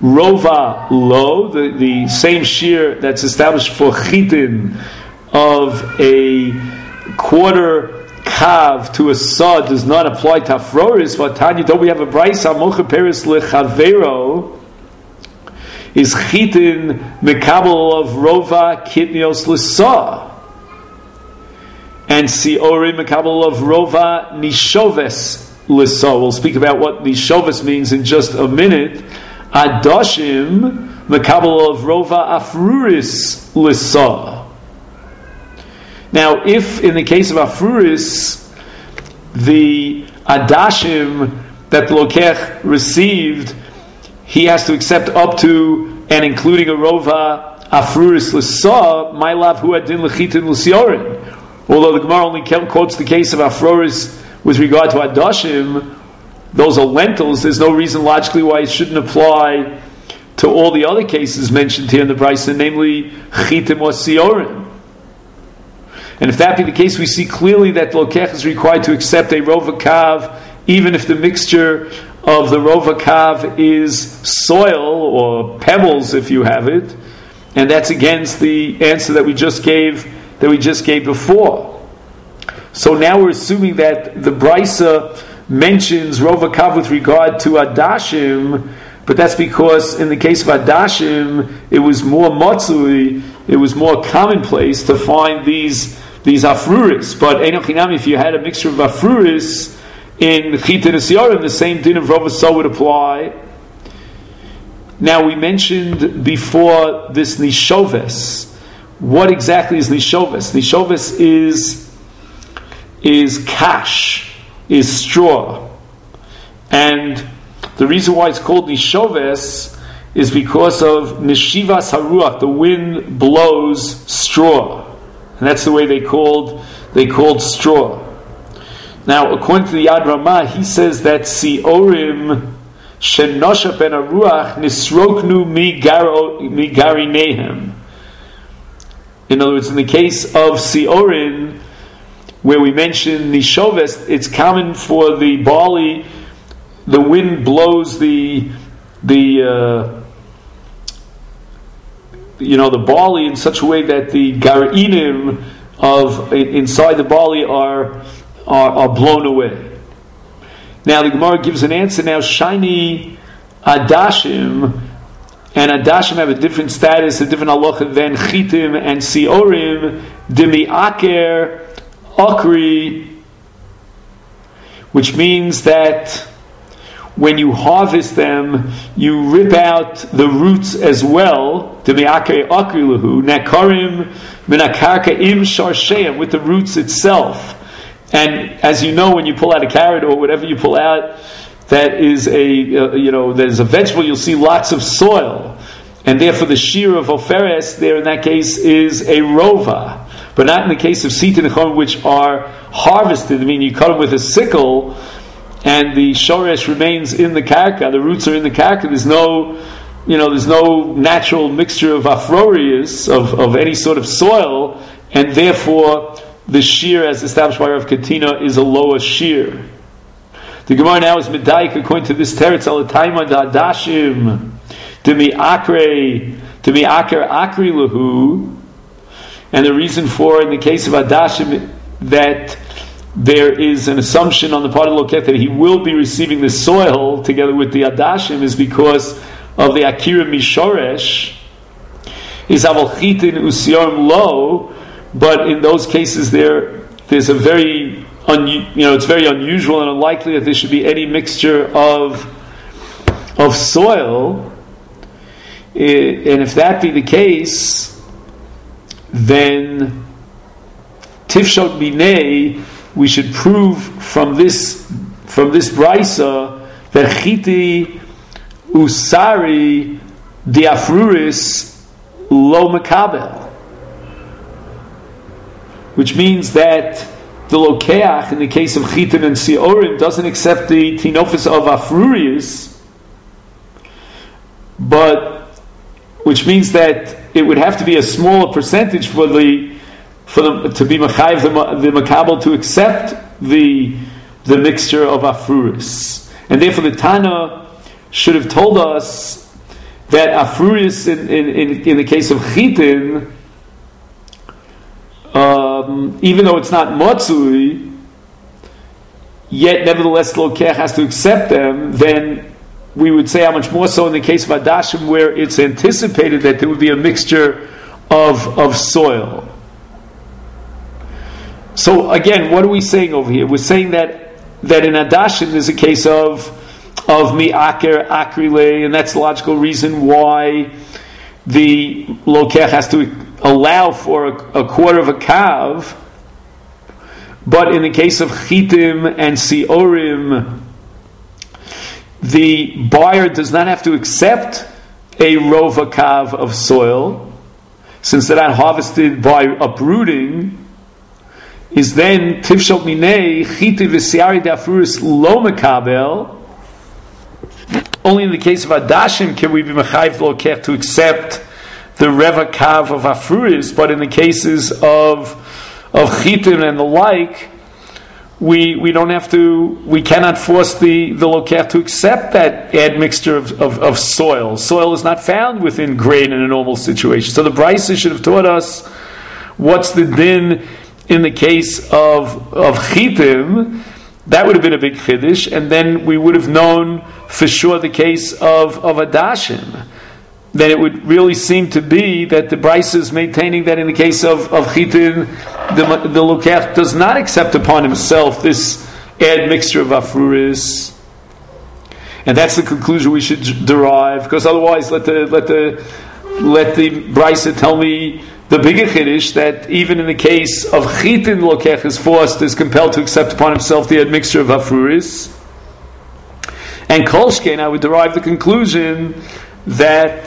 A: Rova lo, the same shear that's established for chitin of a quarter kav to a sa does not apply to afroris. Vatanya, don't we have a brayso mocha peres lechavero? Is chitin mekabel of rova kitnios l'sa, and siori mekabel of rova nishoves l'sa. We'll speak about what nishoves means in just a minute. Adashim mekabel of rova afruris l'sa. Now, if in the case of afruris, the adashim that the lokech received, he has to accept up to and including a rova afruris l'sa, my love hu adin l'chitin l'siorin. Although the Gemara only quotes the case of afruris with regard to adashim, those are lentils, there's no reason logically why it shouldn't apply to all the other cases mentioned here in the brayso, namely chitim or siorin. And if that be the case, we see clearly that the lokech is required to accept a rova kav, even if the mixture of the rova kav is soil or pebbles, if you have it, and that's against the answer that we just gave before. So now we're assuming that the brayso mentions rova kav with regard to adashim, but that's because in the case of adashim, it was more matzui, it was more commonplace to find these afruris. But enochinami, if you had a mixture of afruris in chitin and siorim, the same din of rova sa would apply. Now we mentioned before this nishoves. What exactly is nishoves? Nishoves is kash, is straw, and the reason why it's called nishoves is because of neshivas haruach. The wind blows straw, and that's the way they called straw. Now, according to the Yad Ramah, he says that siorim shenosha ben haruach nisroknu migarinehem. In other words, in the case of siorim, where we mention nishoves, it's common for the barley. The wind blows the barley in such a way that the garinim of inside the barley are blown away. Now the Gemara gives an answer. Now shiny adashim, and adashim have a different status, a different halacha than chitim and siorim. Dimi aker akri, which means that when you harvest them, you rip out the roots as well. Demi akri akri nakarim minakarka im sharsheim, with the roots itself. And as you know, when you pull out a carrot or whatever you pull out, that is there's a vegetable, you'll see lots of soil, and therefore the shear of oferes there in that case is a rova, but not in the case of sitin and chom, which are harvested. I mean, you cut them with a sickle, and the shoresh remains in the karka. The roots are in the karka. There's no natural mixture of afrorius of any sort of soil, and therefore the shear, as established by Rav Katina, is a lower shear. The Gemara now is medayik according to this teretz al taima da'adashim demi aker akri lahu, and the reason for, in the case of adashim, that there is an assumption on the part of the lokech that he will be receiving the soil together with the adashim is because of the akira mishoresh is aval chitin usiyorum lo. But in those cases, there's a very it's very unusual and unlikely that there should be any mixture of soil. And if that be the case, then tifshot binei, we should prove from this brayso that chiti usari diafruris lo makabel, which means that the lokeach, in the case of chitin and siorim, doesn't accept the tinofis of afruris, but which means that it would have to be a smaller percentage for them to be mechayiv the makabel to accept the mixture of afruris, and therefore the Tana should have told us that afruris in the case of chitin, even though it's not matzui, yet nevertheless the lokech has to accept them, then we would say how much more so in the case of adashim, where it's anticipated that there would be a mixture of soil. So again, what are we saying over here? We're saying that in adashim there's a case of mi'aker akrile, and that's the logical reason why the lokech has to allow for a quarter of a kav. But in the case of chitim and siorim, the buyer does not have to accept a rov kav of soil, since they're not harvested by uprooting. Is then tifshot minei chiti v'siari d'afruris lo mekabel. Only in the case of adashim can we be mechayiv lokech to accept the reva kav of afruris, but in the cases of chitim and the like, we don't have to. We cannot force the lokech to accept that admixture of soil. Soil is not found within grain in a normal situation. So the Brisa should have taught us what's the din in the case of chitim. That would have been a big chiddush, and then we would have known for sure the case of adashim. Then it would really seem to be that the Brisa is maintaining that in the case of chitin, the lokech does not accept upon himself this admixture of afruris, and that's the conclusion we should derive. Because otherwise, let the Brisa tell me the bigger chiddush that even in the case of chitin, the lokech is compelled to accept upon himself the admixture of afruris. And kolshkein, I would derive the conclusion that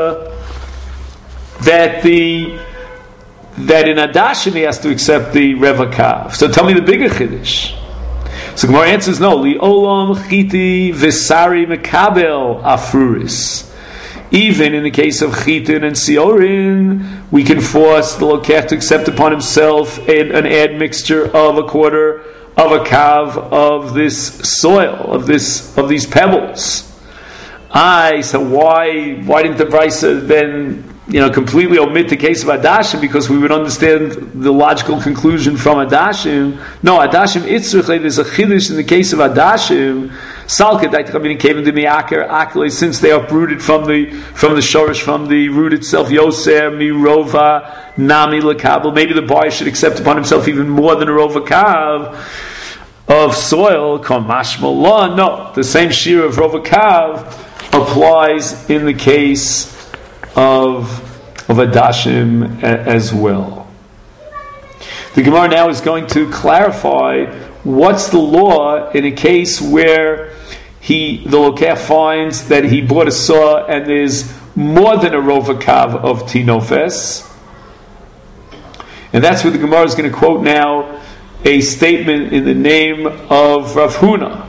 A: in adashim he has to accept the reva kav. So tell me the bigger chiddush. So Gemara answers no. Li olam chiti v'sari mekabel afruris. Even in the case of chitin and siorin, we can force the lokech to accept upon himself an admixture of a quarter of a kav of this soil, of these pebbles. So why didn't the Brisa then completely omit the case of adashim? Because we would understand the logical conclusion from adashim. No, adashim itzrich, there's a chiddush in the case of adashim. Since they are uprooted from the shorish, from the root itself, yoser mirova nami lekabel. Maybe the buyer should accept upon himself even more than a rova kav of soil. No, the same shear of rova kav applies in the case of adashim as well. The Gemara now is going to clarify what's the law in a case where the lokech finds that he bought a saw and there's more than a rova kav of tinofes. And that's where the Gemara is going to quote now a statement in the name of Rav Huna.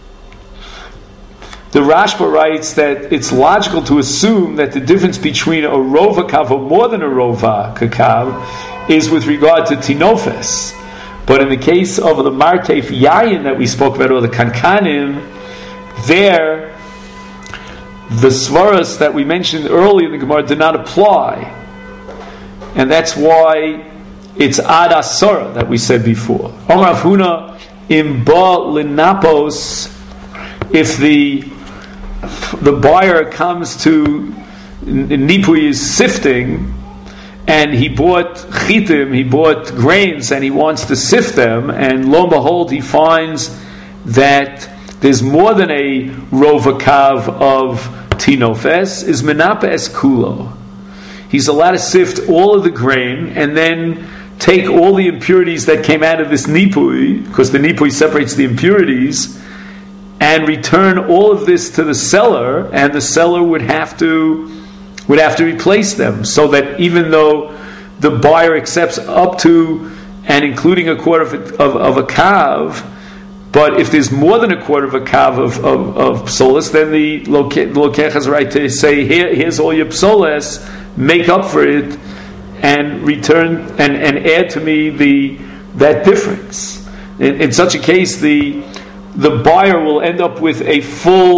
A: The Rashba writes that it's logical to assume that the difference between a rova kav or more than a rova kav is with regard to tinofes. But in the case of the martef yayin that we spoke about, or the kankanim, there the svaras that we mentioned earlier in the Gemara did not apply, and that's why it's ad asara that we said before. Omar Rav Huna im ba linapos, if the buyer comes to nipui is sifting, and he bought chitim, he bought grains, and he wants to sift them, and lo and behold, he finds that there's more than a rova kav of tinofes, is menapa es kulo. He's allowed to sift all of the grain, and then take all the impurities that came out of this nipui, because the nipui separates the impurities, and return all of this to the seller, and the seller would have to replace them, so that even though the buyer accepts up to and including a quarter of a kav, but if there's more than a quarter of a kav of psolas, then the lokech has a right to say, here's all your psolas, make up for it, and return and add to me that difference. In such a case, the buyer will end up with a full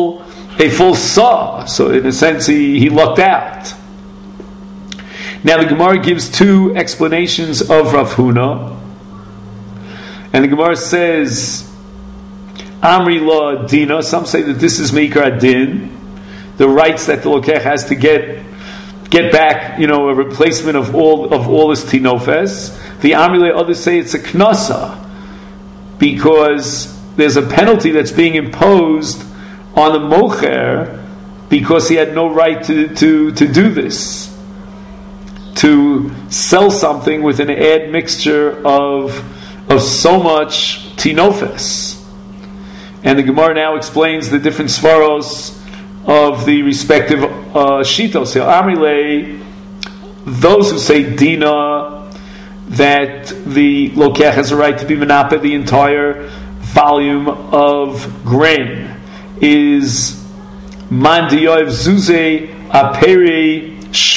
A: a full saw. So in a sense, he lucked out. Now the Gemara gives two explanations of Rav Huna, and the Gemara says, Amri la dina. Some say that this is Meikar Adin, the rights that the Lokech has to get back, a replacement of all his tinofes. The Amri la, others say it's a knasa, because there's a penalty that's being imposed on the mocher because he had no right to do this, to sell something with an admixture of so much tinofes. And the Gemara now explains the different svaros of the respective shitos. So Amrile, those who say dina, that the lokech has a right to be menapeh the entire volume of grain, is mandiyov zuze aperi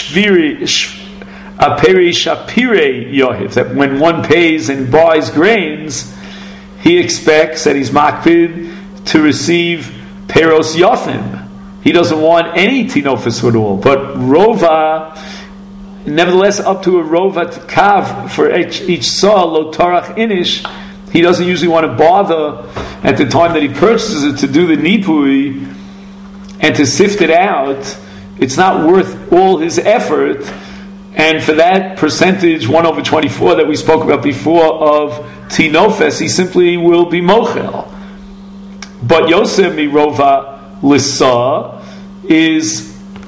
A: shapire yohiv, that when one pays and buys grains, he expects that he's makpid to receive peros yofim. He doesn't want any tinofis at all. But rova, nevertheless, up to a rova kav for each saw lo tarach inish, he doesn't usually want to bother at the time that he purchases it to do the nipui and to sift it out. It's not worth all his effort. And for that percentage, 1/24 that we spoke about before of tinofes, he simply will be mochel. But Yosef mirova lisa is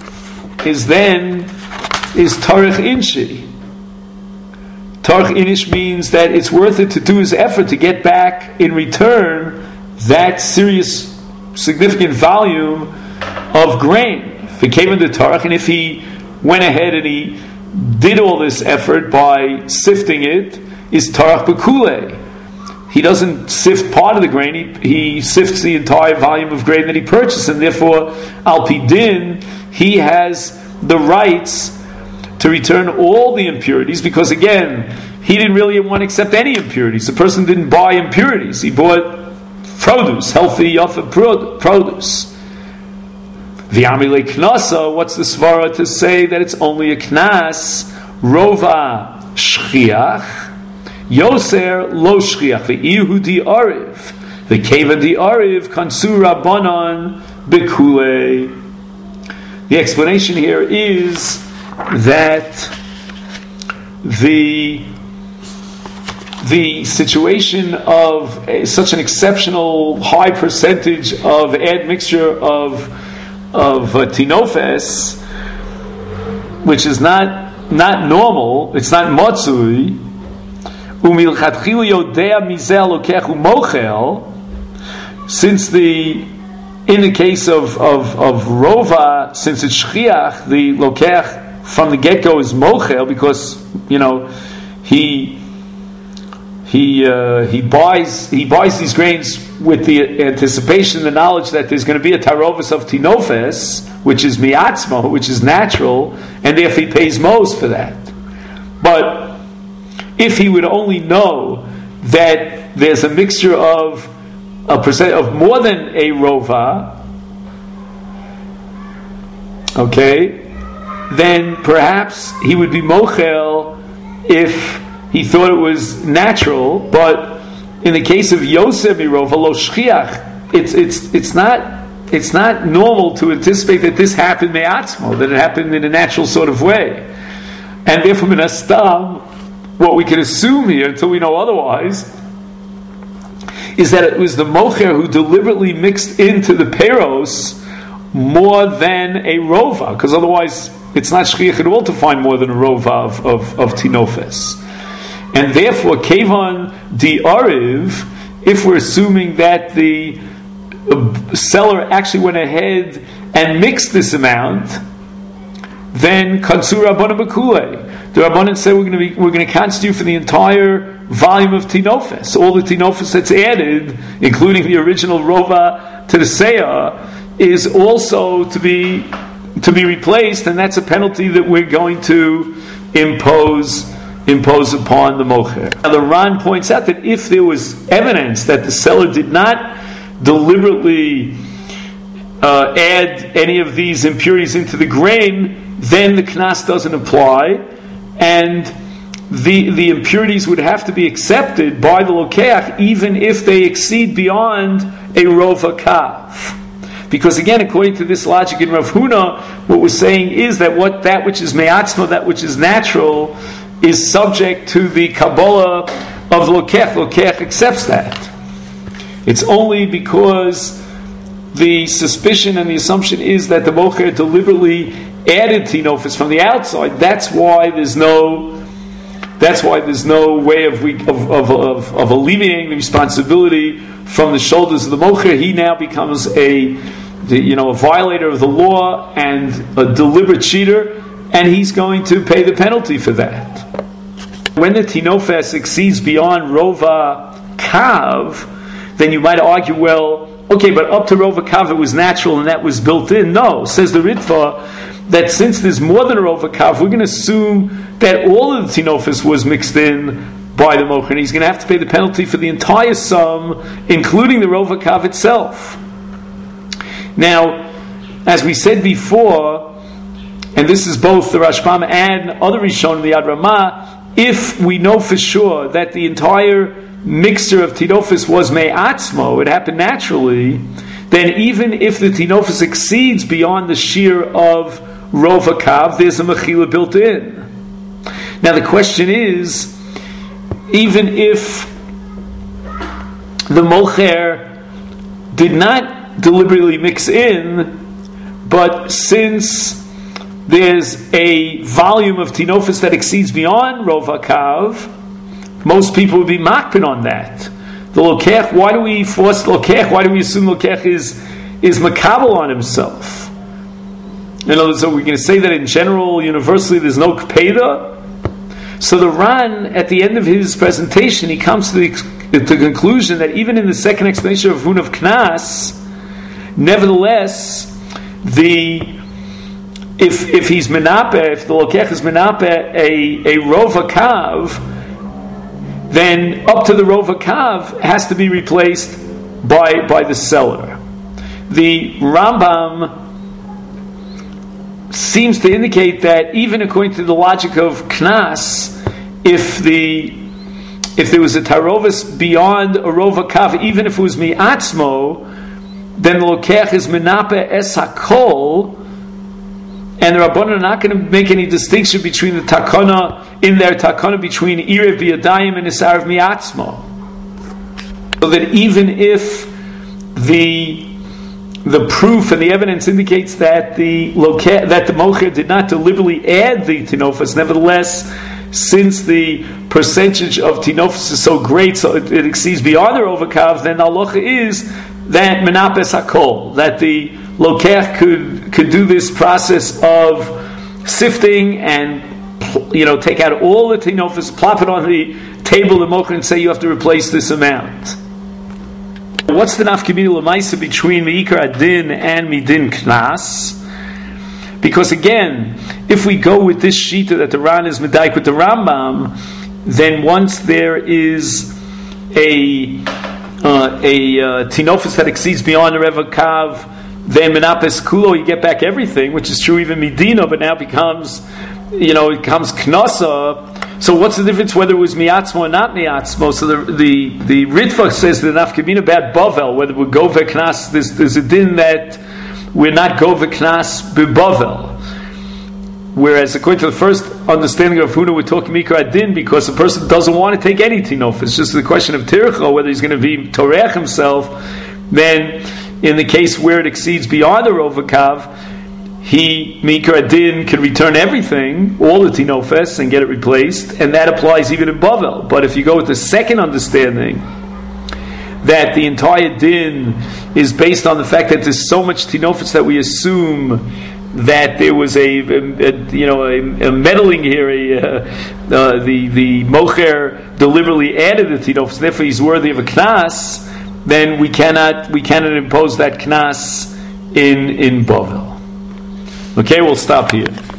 A: tarich inshi. Tarich inish means that it's worth it to do his effort to get back in return that serious, significant volume of grain. If he came into tarich, and if he went ahead and he did all this effort by sifting it, is tarach bekule. He doesn't sift part of the grain, he sifts the entire volume of grain that he purchased, and therefore, al pi din, he has the rights to return all the impurities, because again, he didn't really want to accept any impurities. The person didn't buy impurities, he bought produce, healthy, yafa produce. The Amile Knasa, what's the svara to say that it's only a knas? Rova shchiach, Yoser lo shchiach, the Ihu di ariv, the Keva di ariv, Kansu Rabbanon bekule. The explanation here is that the situation of such an exceptional high percentage of admixture of tinofes, which is not normal, it's not matzui. Since in the case of rova, since it's shchiach, the lokech from the get go is mochel, because he buys these grains with the anticipation, the knowledge that there's going to be a tarovis of tinofes, which is miatzmo, which is natural, and therefore he pays most for that. But if he would only know that there's a mixture of a percent of more than a rova, okay, then perhaps he would be mochel if he thought it was natural. But in the case of Yosef mirova lo shchiach, it's not normal to anticipate that this happened me'atzmo, that it happened in a natural sort of way, and therefore min hastam, what we can assume here, until we know otherwise, is that it was the mocher who deliberately mixed into the peros more than a rova, because otherwise it's not shchiach at all to find more than a rova of tinofes. And therefore, kevan di ariv, if we're assuming that the seller actually went ahead and mixed this amount, then kansur rabbanan bekule. The rabbanan say we're going to constitute for the entire volume of tinofes, all the tinofes that's added, including the original rova to the seah, is also to be replaced, and that's a penalty that we're going to impose upon the mocher. Now the Ran points out that if there was evidence that the seller did not deliberately add any of these impurities into the grain, then the knas doesn't apply, and the impurities would have to be accepted by the lokeach even if they exceed beyond a rova kav. Because again, according to this logic in Rav Huna, what we're saying is that that which is me'atzma, that which is natural, is subject to the Kabbalah of Lokech. Lokech accepts that. It's only because the suspicion and the assumption is that the mocher deliberately added tinofis from the outside. That's why there's no way of alleviating the responsibility from the shoulders of the mocher. He now becomes a violator of the law and a deliberate cheater, and he's going to pay the penalty for that. When the tinofes exceeds beyond rova kav, then you might argue, well, okay, but up to rova kav it was natural and that was built in. No, says the Ritva, that since there's more than a rova kav, we're going to assume that all of the tinofes was mixed in by the mocher, and he's going to have to pay the penalty for the entire sum, including the rova kav itself. Now, as we said before, and this is both the Rashbam and other Rishonim, the Yad Ramah, if we know for sure that the entire mixture of tinofis was me'atzmo, it happened naturally, then even if the tinofis exceeds beyond the shear of rova kav, there's a mechila built in. Now the question is, even if the mocher did not deliberately mix in, but since there's a volume of tinofis that exceeds beyond rova kav, most people would be makpin on that. The lokech, why do we force lokech? Why do we assume lokech is makabel on himself? In other words, are we going to say that in general, universally, there's no kpeda? So the Ran, at the end of his presentation, he comes to the conclusion that even in the second explanation of Hun of Knas, nevertheless, if he's menape, if the lokech is menape a rova kav, then up to the rova kav has to be replaced by the seller. The Rambam seems to indicate that even according to the logic of Knas, if there was a tarovis beyond a rova kav, even if it was mi'atzmo, then the lokech is menape es hakol, and the Rabbanan are not going to make any distinction between the takana, in their takana, between Irev b'yadayim and Isarav mi'atzmo. So that even if the proof and the evidence indicates that the mocher did not deliberately add the tinofas, nevertheless, since the percentage of tinofas is so great, so it exceeds beyond the rova kav, then the halacha is that menapes hakol, that the lokech could do this process of sifting and take out all the tinofas, plop it on the table of the mocher, and say you have to replace this amount. What's the nafkamina l'maisa between Meikar Adin and Midin Knas? Because again, if we go with this shita that the Ran is medaik with the Rambam, then once there is a tinofis that exceeds beyond the reva kav, then menapes kulo, you get back everything, which is true even midina, but now becomes knasa. So what's the difference whether it was miatzmo or not miatzmo? So the Ritva says the nafkamina about Bavel, whether we go v'knas, there's a din that we're not go v'knas b'Bavel. Whereas according to the first understanding of Huna, we're talking Mikra Adin because the person doesn't want to take any tinof. It's just the question of tircha, whether he's going to be torech himself. Then, in the case where it exceeds beyond the rova kav, he, Mikra Adin, can return everything, all the tinofes, and get it replaced, and that applies even in Bavel. But if you go with the second understanding, that the entire din is based on the fact that there's so much tinofes that we assume that there was a meddling here, the mocher deliberately added the tinofes, therefore he's worthy of a knas, then we cannot impose that knas in Bavel. Okay, we'll stop here.